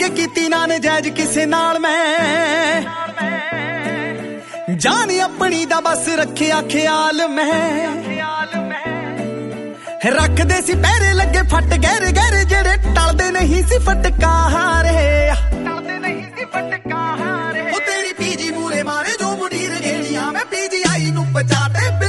ਅੱਗੇ ਕੀਤੀ ਨਾ ਨਜਾਇਜ਼ ਕਿਸੇ ਨਾਲ ਮੈਂ ਜਾਨ ਆਪਣੀ ਦਾ ਬਸ ਰੱਖਿਆ ਖਿਆਲ ਮੈਂ ਰੱਖਦੇ ਸੀ ਪਹਿਰੇ ਲੱਗੇ ਫੱਟ ਗਹਿਰੇ ਗਹਿਰੇ ਜਿਹੜੇ ਟਲਦੇ ਨਹੀਂ ਸੀ ਫਟਕਾਰੇ ਉਹ ਤੇਰੀ ਪੀਜੀ ਮੂਰੇ ਮਾਰੇ ਜੋ ਮੁੰਡੀਰ ਗੇੜੀਆਂ ਮੈਂ ਪੀਜੀ ਆਈ ਨੂੰ ਪਚਾਤੇ